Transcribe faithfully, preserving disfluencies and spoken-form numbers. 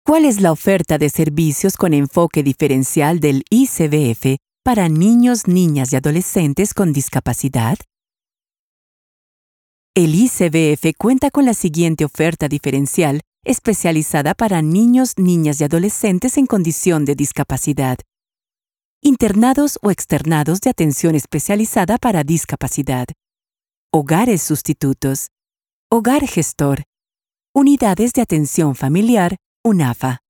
¿Cuál es la oferta de servicios con enfoque diferencial del I C B F para niños, niñas y adolescentes con discapacidad? El I C B F cuenta con la siguiente oferta diferencial especializada para niños, niñas y adolescentes en condición de discapacidad. Internados o externados de atención especializada para discapacidad. Hogares sustitutos. Hogar gestor. Unidades de atención familiar, UNAFA.